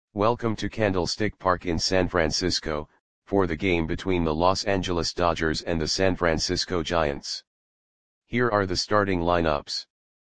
Welcome to Candlestick Park in San Francisco, for the game between the Los Angeles Dodgers and the San Francisco Giants. Here are the starting lineups.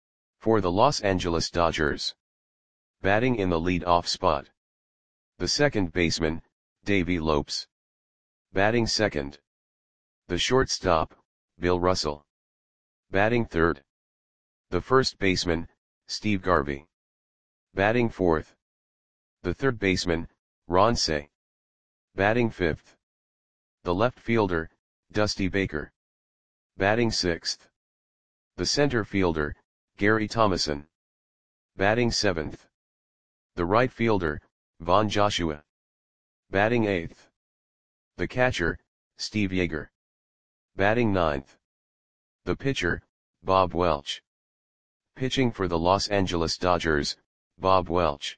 For the Los Angeles Dodgers. Batting in the lead-off spot. The second baseman, Davey Lopes. Batting second. The shortstop, Bill Russell. Batting third. The first baseman, Steve Garvey. Batting fourth. The third baseman, Ron Cey. Batting fifth. The left fielder, Dusty Baker. Batting sixth. The center fielder, Gary Thomasson. Batting seventh. The right fielder, Von Joshua. Batting eighth. The catcher, Steve Yeager. Batting ninth. The pitcher, Bob Welch. Pitching for the Los Angeles Dodgers, Bob Welch.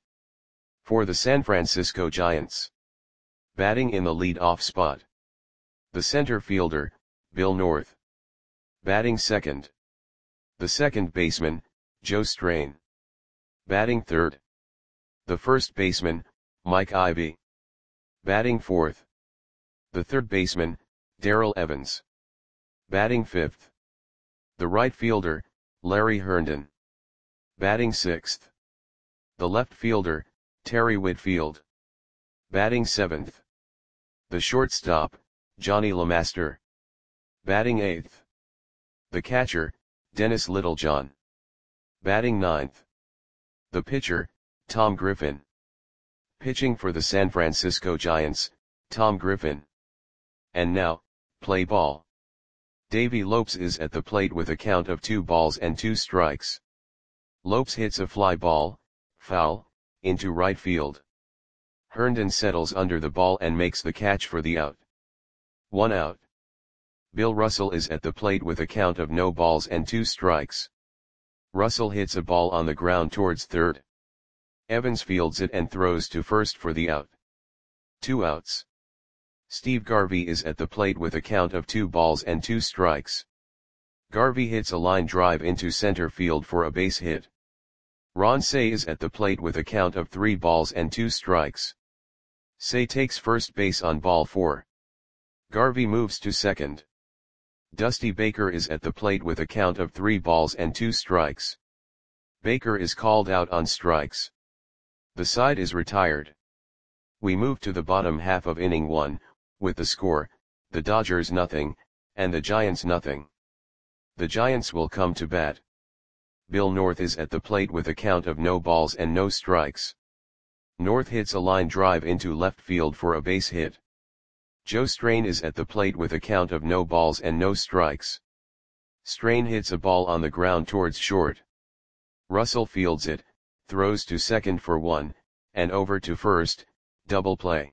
For the San Francisco Giants. Batting in the lead-off spot. The center fielder, Bill North. Batting second. The second baseman, Joe Strain. Batting third. The first baseman, Mike Ivey. Batting fourth. The third baseman, Darrell Evans. Batting fifth. The right fielder, Larry Herndon. Batting sixth. The left fielder, Terry Whitfield. Batting seventh. The shortstop, Johnny LeMaster. Batting eighth. The catcher, Dennis Littlejohn. Batting ninth. The pitcher, Tom Griffin. Pitching for the San Francisco Giants, Tom Griffin. And now, play ball. Davey Lopes is at the plate with a count of 2 balls and 2 strikes. Lopes hits a fly ball, foul, into right field. Herndon settles under the ball and makes the catch for the out. 1 out. Bill Russell is at the plate with a count of no balls and 2 strikes. Russell hits a ball on the ground towards third. Evans fields it and throws to first for the out. 2 outs. Steve Garvey is at the plate with a count of 2 balls and 2 strikes. Garvey hits a line drive into center field for a base hit. Ron Cey is at the plate with a count of 3 balls and 2 strikes. Cey takes first base on ball 4. Garvey moves to second. Dusty Baker is at the plate with a count of 3 balls and 2 strikes. Baker is called out on strikes. The side is retired. We move to the bottom half of inning 1, with the score, the Dodgers nothing, and the Giants nothing. The Giants will come to bat. Bill North is at the plate with a count of no balls and no strikes. North hits a line drive into left field for a base hit. Joe Strain is at the plate with a count of no balls and no strikes. Strain hits a ball on the ground towards short. Russell fields it, throws to second for 1, and over to first, double play.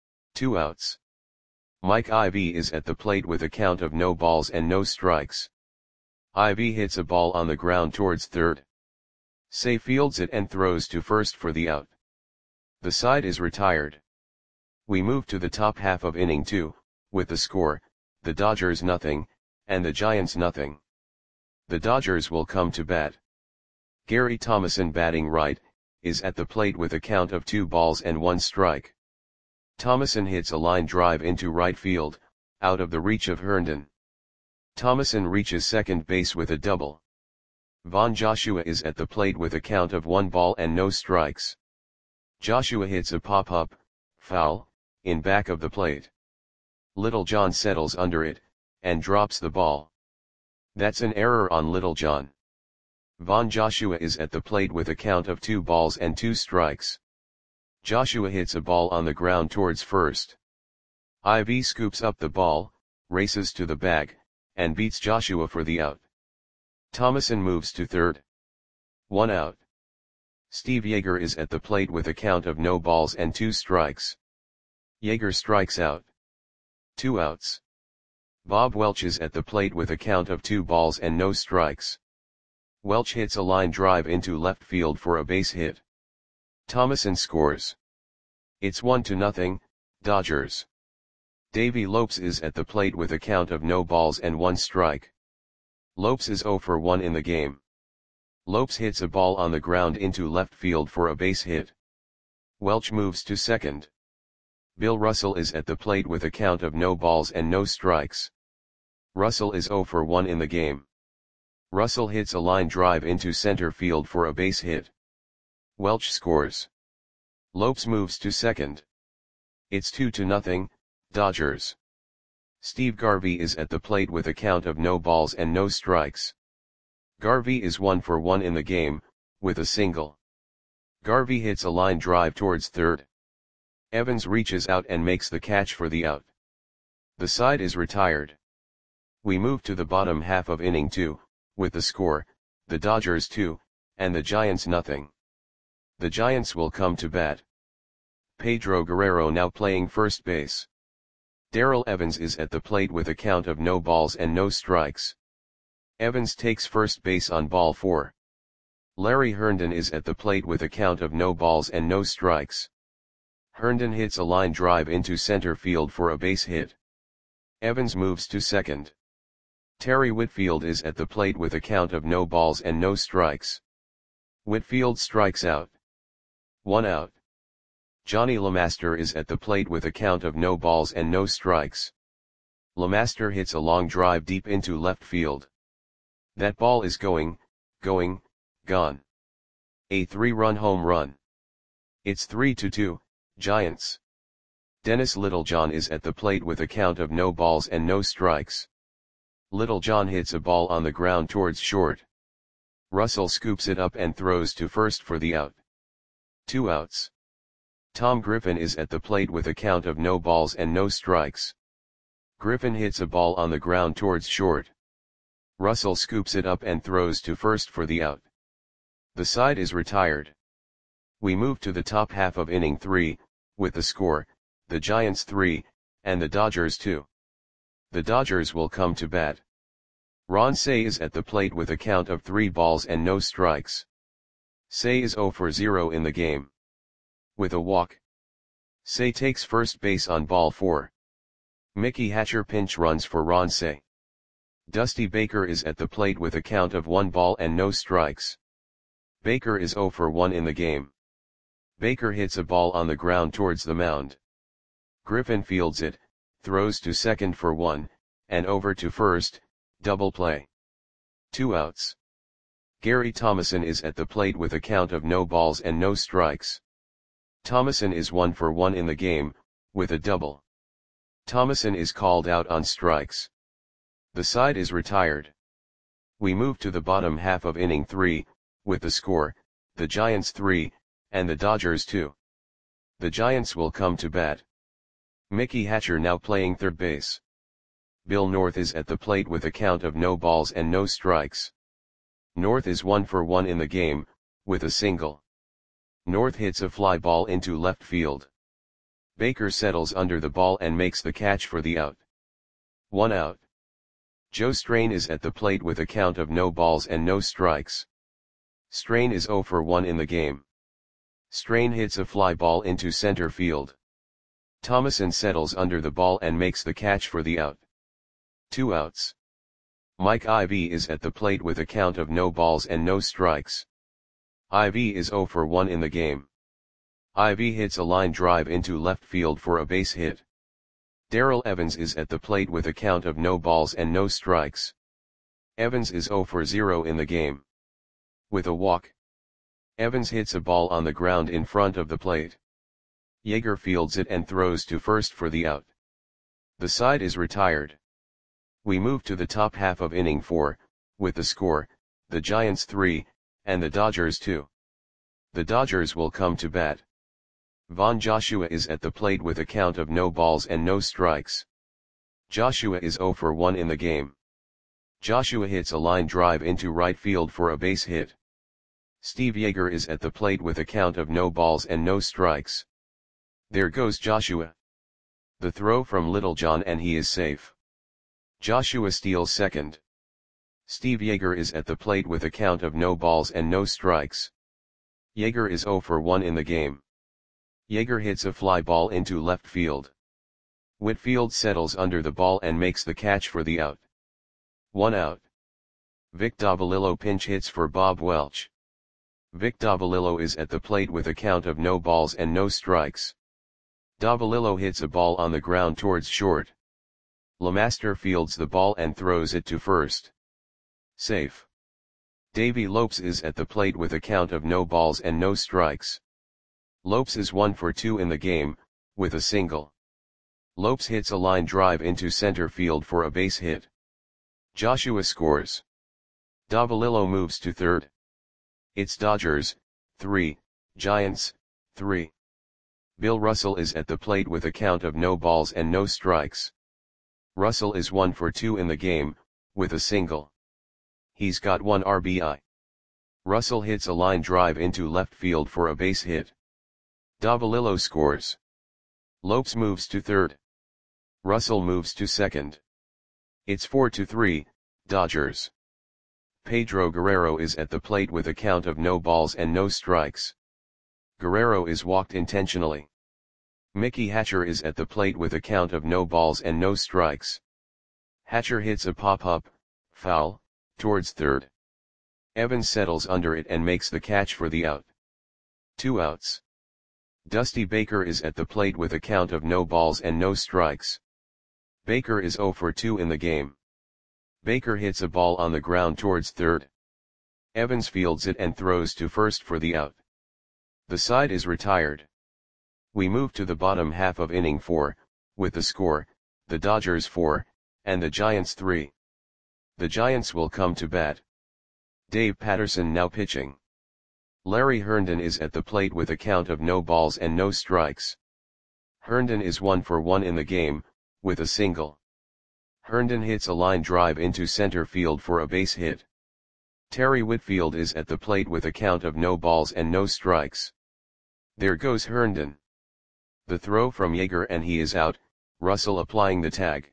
2 outs. Mike Ivey is at the plate with a count of no balls and no strikes. Ivey hits a ball on the ground towards third. Cey fields it and throws to first for the out. The side is retired. We move to the top half of inning 2, with the score, the Dodgers nothing, and the Giants nothing. The Dodgers will come to bat. Gary Thomasson batting right, is at the plate with a count of 2 balls and 1 strike. Thomasson hits a line drive into right field, out of the reach of Herndon. Thomasson reaches second base with a double. Von Joshua is at the plate with a count of 1 ball and no strikes. Joshua hits a pop-up, foul, in back of the plate. Littlejohn settles under it, and drops the ball. That's an error on Littlejohn. Von Joshua is at the plate with a count of 2 balls and 2 strikes. Joshua hits a ball on the ground towards first. Ivey scoops up the ball, races to the bag, and beats Joshua for the out. Thomasson moves to third. 1 out. Steve Yeager is at the plate with a count of no balls and 2 strikes. Yeager strikes out. 2 outs. Bob Welch is at the plate with a count of 2 balls and no strikes. Welch hits a line drive into left field for a base hit. Thomasson scores. It's 1-0, Dodgers. Davey Lopes is at the plate with a count of no balls and 1 strike. Lopes is 0 for 1 in the game. Lopes hits a ball on the ground into left field for a base hit. Welch moves to second. Bill Russell is at the plate with a count of no balls and no strikes. Russell is 0 for 1 in the game. Russell hits a line drive into center field for a base hit. Welch scores. Lopes moves to second. It's 2-0, Dodgers. Steve Garvey is at the plate with a count of no balls and no strikes. Garvey is 1 for 1 in the game, with a single. Garvey hits a line drive towards third. Evans reaches out and makes the catch for the out. The side is retired. We move to the bottom half of inning 2, with the score, the Dodgers 2, and the Giants 0. The Giants will come to bat. Pedro Guerrero now playing first base. Darrell Evans is at the plate with a count of no balls and no strikes. Evans takes first base on ball 4. Larry Herndon is at the plate with a count of no balls and no strikes. Herndon hits a line drive into center field for a base hit. Evans moves to second. Terry Whitfield is at the plate with a count of no balls and no strikes. Whitfield strikes out. 1 out. Johnny LeMaster is at the plate with a count of no balls and no strikes. LeMaster hits a long drive deep into left field. That ball is gone. A 3-run home run. It's 3-2, Giants. Dennis Littlejohn is at the plate with a count of no balls and no strikes. Littlejohn hits a ball on the ground towards short. Russell scoops it up and throws to first for the out. 2 outs. Tom Griffin is at the plate with a count of no balls and no strikes. Griffin hits a ball on the ground towards short. Russell scoops it up and throws to first for the out. The side is retired. We move to the top half of inning 3, with the score, the Giants 3, and the Dodgers 2. The Dodgers will come to bat. Ron Cey is at the plate with a count of 3 balls and no strikes. Cey is 0 for 0 in the game. With a walk. Cey takes first base on ball 4. Mickey Hatcher pinch runs for Ron Cey. Dusty Baker is at the plate with a count of 1 ball and no strikes. Baker is 0 for 1 in the game. Baker hits a ball on the ground towards the mound. Griffin fields it, throws to second for 1, and over to first, double play. 2 outs. Gary Thomason is at the plate with a count of no balls and no strikes. Thomason is 1 for 1 in the game, with a double. Thomason is called out on strikes. The side is retired. We move to the bottom half of inning 3, with the score, the Giants 3, and the Dodgers 2. The Giants will come to bat. Mickey Hatcher now playing third base. Bill North is at the plate with a count of no balls and no strikes. North is 1 for 1 in the game, with a single. North hits a fly ball into left field. Baker settles under the ball and makes the catch for the out. 1 out. Joe Strain is at the plate with a count of no balls and no strikes. Strain is 0 for 1 in the game. Strain hits a fly ball into center field. Thomason settles under the ball and makes the catch for the out. 2 outs. Mike Ivy is at the plate with a count of no balls and no strikes. Ivy is 0 for 1 in the game. Ivy hits a line drive into left field for a base hit. Darrell Evans is at the plate with a count of no balls and no strikes. Evans is 0 for 0 in the game. With a walk. Evans hits a ball on the ground in front of the plate. Yeager fields it and throws to first for the out. The side is retired. We move to the top half of inning 4, with the score, the Giants 3, and the Dodgers 2. The Dodgers will come to bat. Von Joshua is at the plate with a count of no balls and no strikes. Joshua is 0 for 1 in the game. Joshua hits a line drive into right field for a base hit. Steve Yeager is at the plate with a count of no balls and no strikes. There goes Joshua. The throw from Littlejohn and he is safe. Joshua steals second. Steve Yeager is at the plate with a count of no balls and no strikes. Yeager is 0 for 1 in the game. Yeager hits a fly ball into left field. Whitfield settles under the ball and makes the catch for the out. 1 out. Vic Davalillo pinch hits for Bob Welch. Vic Davalillo is at the plate with a count of no balls and no strikes. Davalillo hits a ball on the ground towards short. Lemaster fields the ball and throws it to first. Safe. Davy Lopes is at the plate with a count of no balls and no strikes. Lopes is 1 for 2 in the game, with a single. Lopes hits a line drive into center field for a base hit. Joshua scores. Davalillo moves to third. It's Dodgers, 3, Giants, 3. Bill Russell is at the plate with a count of no balls and no strikes. Russell is 1 for 2 in the game, with a single. He's got 1 RBI. Russell hits a line drive into left field for a base hit. Davalillo scores. Lopes moves to third. Russell moves to second. It's 4-3, Dodgers. Pedro Guerrero is at the plate with a count of no balls and no strikes. Guerrero is walked intentionally. Mickey Hatcher is at the plate with a count of no balls and no strikes. Hatcher hits a pop-up, foul, towards third. Evans settles under it and makes the catch for the out. 2 outs. Dusty Baker is at the plate with a count of no balls and no strikes. Baker is 0 for 2 in the game. Baker hits a ball on the ground towards third. Evans fields it and throws to first for the out. The side is retired. We move to the bottom half of inning 4, with the score, the Dodgers 4, and the Giants 3. The Giants will come to bat. Dave Patterson now pitching. Larry Herndon is at the plate with a count of no balls and no strikes. Herndon is 1 for 1 in the game, with a single. Herndon hits a line drive into center field for a base hit. Terry Whitfield is at the plate with a count of no balls and no strikes. There goes Herndon. The throw from Yeager and he is out, Russell applying the tag.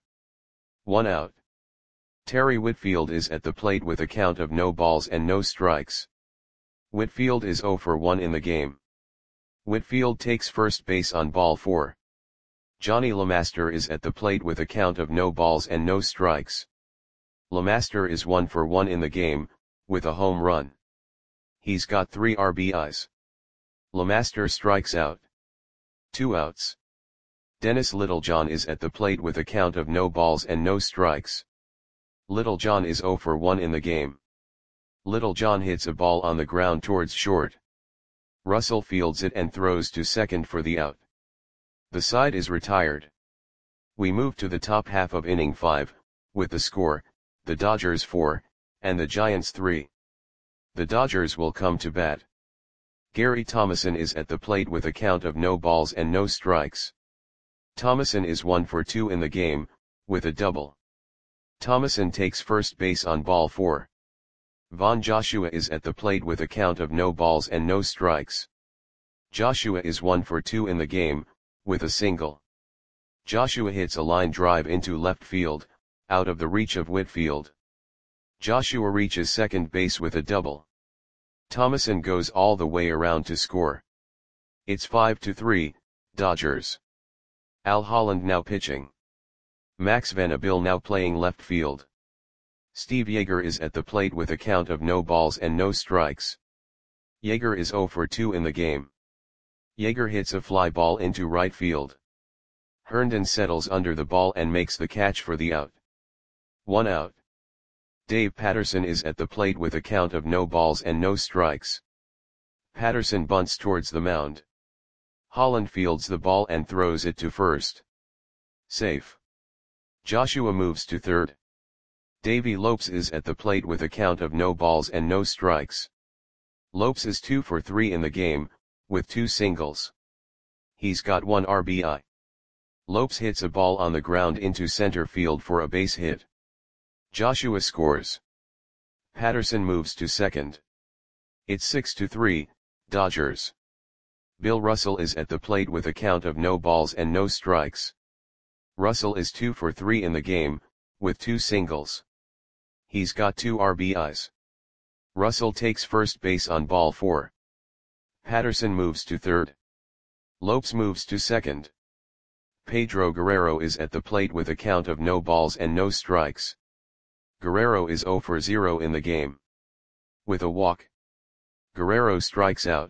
1 out. Terry Whitfield is at the plate with a count of no balls and no strikes. Whitfield is 0 for 1 in the game. Whitfield takes first base on ball 4. Johnny Lemaster is at the plate with a count of no balls and no strikes. Lemaster is 1 for 1 in the game, with a home run. He's got 3 RBIs. Lemaster strikes out. 2 outs. Dennis Littlejohn is at the plate with a count of no balls and no strikes. Littlejohn is 0 for 1 in the game. Littlejohn hits a ball on the ground towards short. Russell fields it and throws to second for the out. The side is retired. We move to the top half of inning 5, with the score, the Dodgers 4, and the Giants 3. The Dodgers will come to bat. Gary Thomason is at the plate with a count of no balls and no strikes. Thomason is 1 for 2 in the game, with a double. Thomason takes first base on ball 4. Von Joshua is at the plate with a count of no balls and no strikes. Joshua is 1 for 2 in the game, with a single. Joshua hits a line drive into left field, out of the reach of Whitfield. Joshua reaches second base with a double. Thomason goes all the way around to score. It's 5-3, Dodgers. Al Holland now pitching. Max Vanderbilt now playing left field. Steve Yeager is at the plate with a count of no balls and no strikes. Yeager is 0 for 2 in the game. Yeager hits a fly ball into right field. Herndon settles under the ball and makes the catch for the out. 1 out. Dave Patterson is at the plate with a count of no balls and no strikes. Patterson bunts towards the mound. Holland fields the ball and throws it to first. Safe. Joshua moves to third. Davy Lopes is at the plate with a count of no balls and no strikes. Lopes is 2 for 3 in the game, with 2 singles. He's got 1 RBI. Lopes hits a ball on the ground into center field for a base hit. Joshua scores. Patterson moves to second. It's 6-3, Dodgers. Bill Russell is at the plate with a count of no balls and no strikes. Russell is 2 for 3 in the game, with 2 singles. He's got 2 RBIs. Russell takes first base on ball 4. Patterson moves to third. Lopes moves to second. Pedro Guerrero is at the plate with a count of no balls and no strikes. Guerrero is 0 for 0 in the game. With a walk. Guerrero strikes out.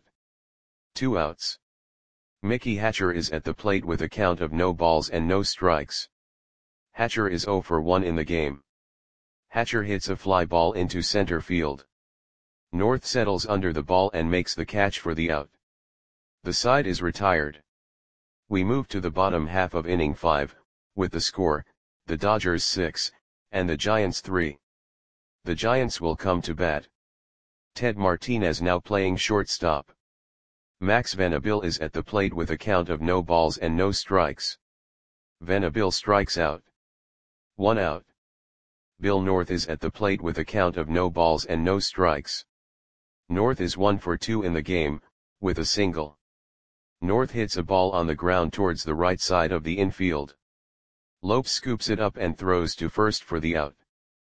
2 outs. Mickey Hatcher is at the plate with a count of no balls and no strikes. Hatcher is 0 for 1 in the game. Hatcher hits a fly ball into center field. North settles under the ball and makes the catch for the out. The side is retired. We move to the bottom half of inning 5, with the score, the Dodgers 6, and the Giants 3. The Giants will come to bat. Ted Martinez now playing shortstop. Max Venable is at the plate with a count of no balls and no strikes. Venable strikes out. 1 out. Bill North is at the plate with a count of no balls and no strikes. North is 1 for 2 in the game, with a single. North hits a ball on the ground towards the right side of the infield. Lopes scoops it up and throws to first for the out.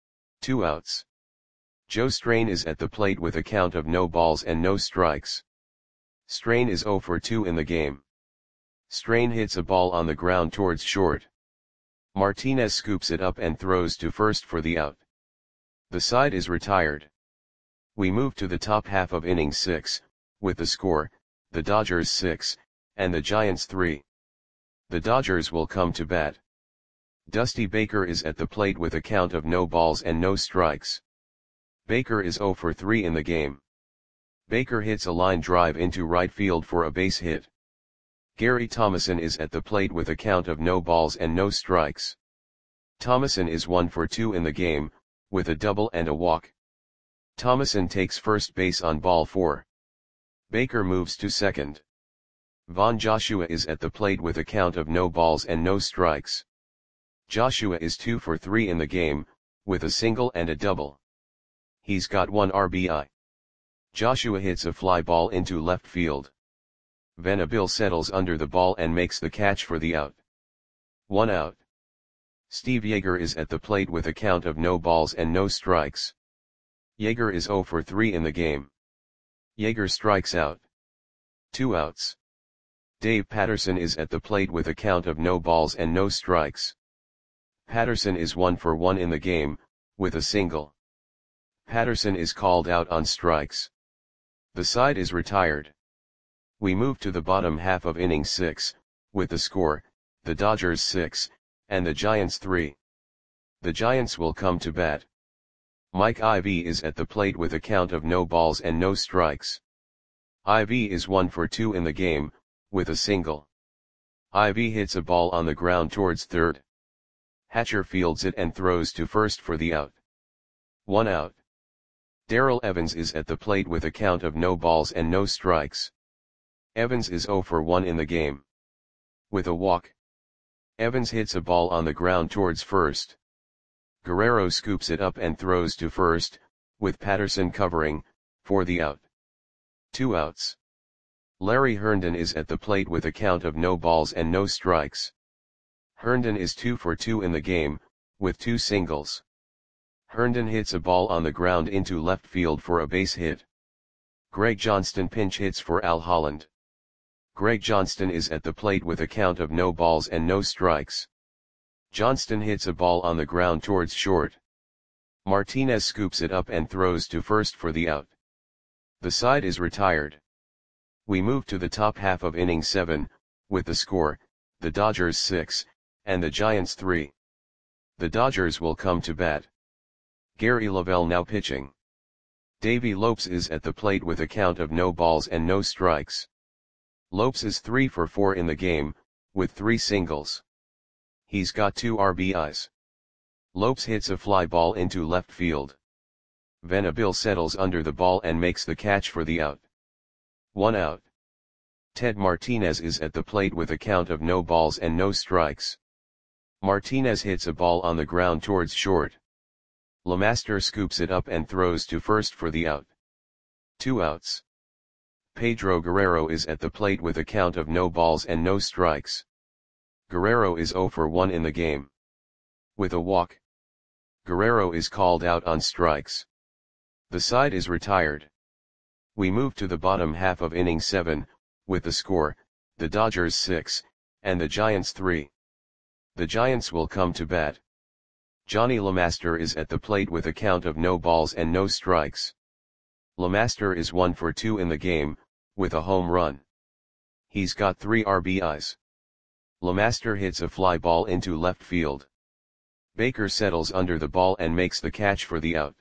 2 outs. Joe Strain is at the plate with a count of no balls and no strikes. Strain is 0 for 2 in the game. Strain hits a ball on the ground towards short. Martinez scoops it up and throws to first for the out. The side is retired. We move to the top half of inning 6, with the score, the Dodgers 6, and the Giants 3. The Dodgers will come to bat. Dusty Baker is at the plate with a count of no balls and no strikes. Baker is 0 for 3 in the game. Baker hits a line drive into right field for a base hit. Gary Thomason is at the plate with a count of no balls and no strikes. Thomason is 1 for 2 in the game, with a double and a walk. Thomason takes first base on ball 4. Baker moves to second. Von Joshua is at the plate with a count of no balls and no strikes. Joshua is 2 for 3 in the game, with a single and a double. He's got 1 RBI. Joshua hits a fly ball into left field. Venable settles under the ball and makes the catch for the out. 1 out. Steve Yeager is at the plate with a count of no balls and no strikes. Yeager is 0 for 3 in the game. Yeager strikes out. 2 outs. Dave Patterson is at the plate with a count of no balls and no strikes. Patterson is 1 for 1 in the game, with a single. Patterson is called out on strikes. The side is retired. We move to the bottom half of inning 6, with the score, the Dodgers 6, and the Giants 3. The Giants will come to bat. Mike Ivy is at the plate with a count of no balls and no strikes. Ivy is 1 for 2 in the game, with a single. Ivy hits a ball on the ground towards third. Hatcher fields it and throws to first for the out. 1 out. Darrell Evans is at the plate with a count of no balls and no strikes. Evans is 0 for 1 in the game. With a walk. Evans hits a ball on the ground towards first. Guerrero scoops it up and throws to first, with Patterson covering, for the out. 2 outs. Larry Herndon is at the plate with a count of no balls and no strikes. Herndon is 2 for 2 in the game, with 2 singles. Herndon hits a ball on the ground into left field for a base hit. Greg Johnston pinch hits for Al Holland. Greg Johnston is at the plate with a count of no balls and no strikes. Johnston hits a ball on the ground towards short. Martinez scoops it up and throws to first for the out. The side is retired. We move to the top half of inning 7, with the score, the Dodgers 6, and the Giants 3. The Dodgers will come to bat. Gary Lavelle now pitching. Davey Lopes is at the plate with a count of no balls and no strikes. Lopes is 3 for 4 in the game, with 3 singles. He's got 2 RBIs. Lopes hits a fly ball into left field. Venable settles under the ball and makes the catch for the out. 1 out. Ted Martinez is at the plate with a count of no balls and no strikes. Martinez hits a ball on the ground towards short. Lemaster scoops it up and throws to first for the out. 2 outs. Pedro Guerrero is at the plate with a count of no balls and no strikes. Guerrero is 0 for 1 in the game. With a walk. Guerrero is called out on strikes. The side is retired. We move to the bottom half of inning 7, with the score, the Dodgers 6, and the Giants 3. The Giants will come to bat. Johnny Lemaster is at the plate with a count of no balls and no strikes. LeMaster is 1 for 2 in the game, with a home run. He's got 3 RBIs. LeMaster hits a fly ball into left field. Baker settles under the ball and makes the catch for the out.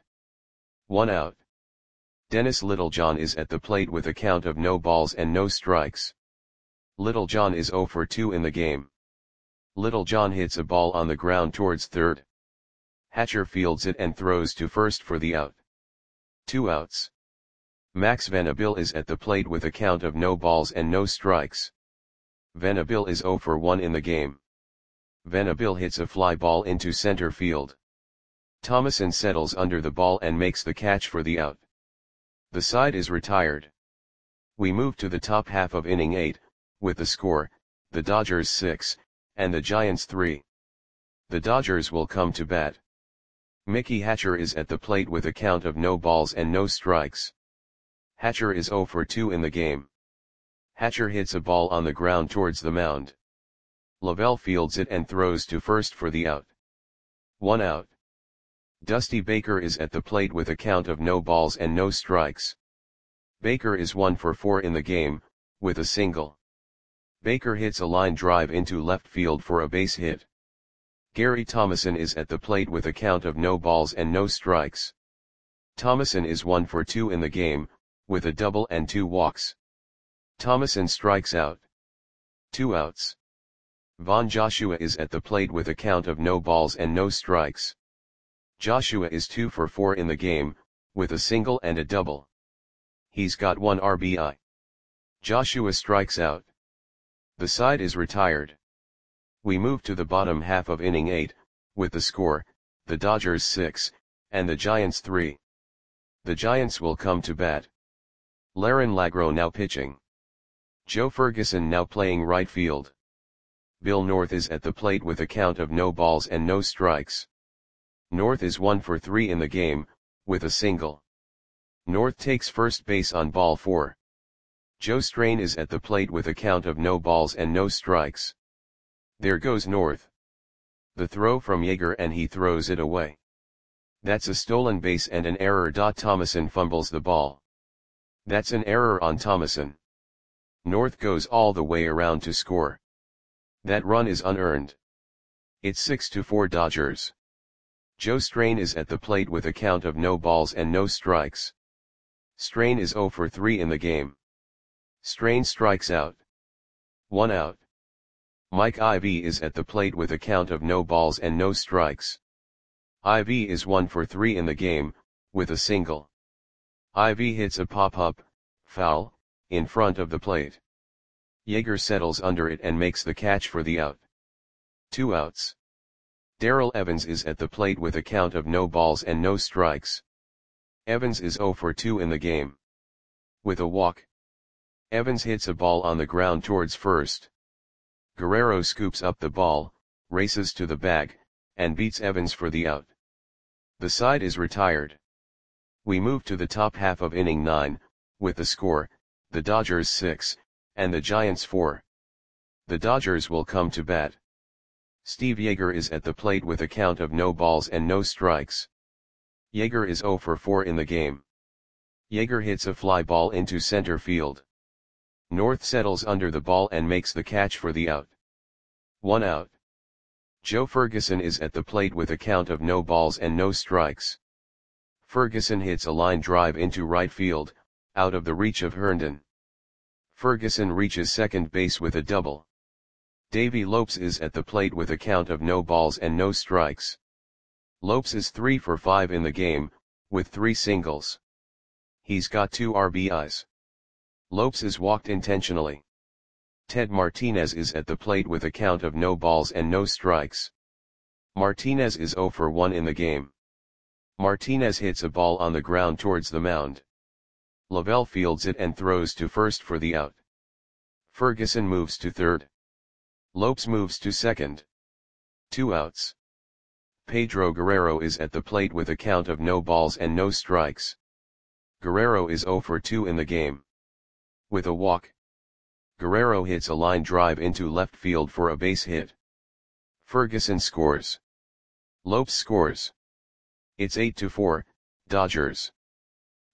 1 out. Dennis Littlejohn is at the plate with a count of no balls and no strikes. Littlejohn is 0 for 2 in the game. Littlejohn hits a ball on the ground towards third. Hatcher fields it and throws to first for the out. 2 outs. Max Venable is at the plate with a count of no balls and no strikes. Venable is 0 for 1 in the game. Venable hits a fly ball into center field. Thomason settles under the ball and makes the catch for the out. The side is retired. We move to the top half of inning 8, with the score, the Dodgers 6, and the Giants 3. The Dodgers will come to bat. Mickey Hatcher is at the plate with a count of no balls and no strikes. Hatcher is 0 for 2 in the game. Hatcher hits a ball on the ground towards the mound. Lavelle fields it and throws to first for the out. 1 out. Dusty Baker is at the plate with a count of no balls and no strikes. Baker is 1 for 4 in the game, with a single. Baker hits a line drive into left field for a base hit. Gary Thomason is at the plate with a count of no balls and no strikes. Thomason is 1 for 2 in the game, with a double and 2 walks. Thomason strikes out. 2 outs. Von Joshua is at the plate with a count of no balls and no strikes. Joshua is 2 for 4 in the game, with a single and a double. He's got 1 RBI. Joshua strikes out. The side is retired. We move to the bottom half of inning 8, with the score, the Dodgers 6, and the Giants 3. The Giants will come to bat. Laren Lagro now pitching. Joe Ferguson now playing right field. Bill North is at the plate with a count of no balls and no strikes. North is 1 for 3 in the game, with a single. North takes first base on ball 4. Joe Strain is at the plate with a count of no balls and no strikes. There goes North. The throw from Yeager and he throws it away. That's a stolen base and an error. Thomason fumbles the ball. That's an error on Thomason. North goes all the way around to score. That run is unearned. It's 6-4 Dodgers. Joe Strain is at the plate with a count of no balls and no strikes. Strain is 0 for 3 in the game. Strain strikes out. 1 out. Mike Ivy is at the plate with a count of no balls and no strikes. Ivy is 1 for 3 in the game, with a single. Ivy hits a pop-up, foul, in front of the plate. Yeager settles under it and makes the catch for the out. 2 outs. Darrell Evans is at the plate with a count of no balls and no strikes. Evans is 0 for 2 in the game. With a walk. Evans hits a ball on the ground towards first. Guerrero scoops up the ball, races to the bag, and beats Evans for the out. The side is retired. We move to the top half of inning 9, with the score, the Dodgers 6, and the Giants 4. The Dodgers will come to bat. Steve Yeager is at the plate with a count of no balls and no strikes. Yeager is 0 for 4 in the game. Yeager hits a fly ball into center field. North settles under the ball and makes the catch for the out. 1 out. Joe Ferguson is at the plate with a count of no balls and no strikes. Ferguson hits a line drive into right field, out of the reach of Herndon. Ferguson reaches second base with a double. Davey Lopes is at the plate with a count of no balls and no strikes. Lopes is 3 for 5 in the game, with 3 singles. He's got 2 RBIs. Lopes is walked intentionally. Ted Martinez is at the plate with a count of no balls and no strikes. Martinez is 0 for 1 in the game. Martinez hits a ball on the ground towards the mound. Lavelle fields it and throws to first for the out. Ferguson moves to third. Lopes moves to second. 2 outs. Pedro Guerrero is at the plate with a count of no balls and no strikes. Guerrero is 0 for 2 in the game. With a walk. Guerrero hits a line drive into left field for a base hit. Ferguson scores. Lopes scores. It's 8-4, Dodgers.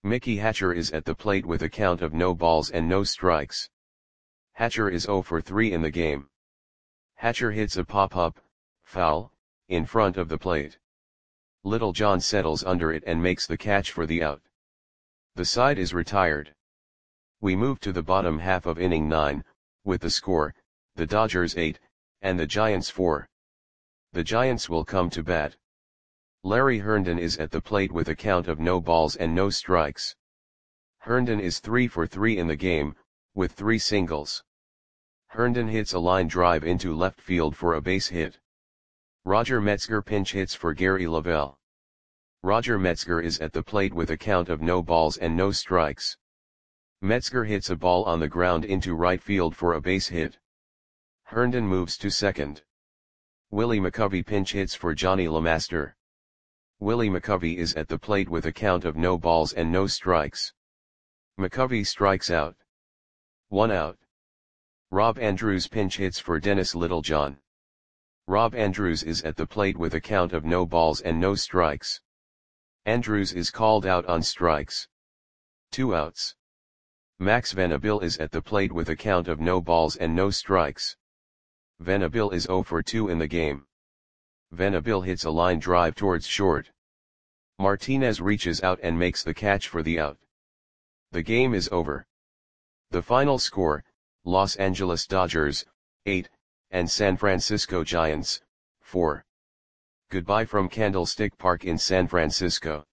Mickey Hatcher is at the plate with a count of no balls and no strikes. Hatcher is 0 for 3 in the game. Hatcher hits a pop-up, foul, in front of the plate. Little John settles under it and makes the catch for the out. The side is retired. We move to the bottom half of inning 9, with the score, the Dodgers 8, and the Giants 4. The Giants will come to bat. Larry Herndon is at the plate with a count of no balls and no strikes. Herndon is 3 for 3 in the game, with 3 singles. Herndon hits a line drive into left field for a base hit. Roger Metzger pinch hits for Gary Lavelle. Roger Metzger is at the plate with a count of no balls and no strikes. Metzger hits a ball on the ground into right field for a base hit. Herndon moves to second. Willie McCovey pinch hits for Johnny LeMaster. Willie McCovey is at the plate with a count of no balls and no strikes. McCovey strikes out. 1 out. Rob Andrews pinch hits for Dennis Littlejohn. Rob Andrews is at the plate with a count of no balls and no strikes. Andrews is called out on strikes. 2 outs. Max Venable is at the plate with a count of no balls and no strikes. Venable is 0 for 2 in the game. Venable hits a line drive towards short. Martinez reaches out and makes the catch for the out. The game is over. The final score, Los Angeles Dodgers, 8, and San Francisco Giants, 4. Goodbye from Candlestick Park in San Francisco.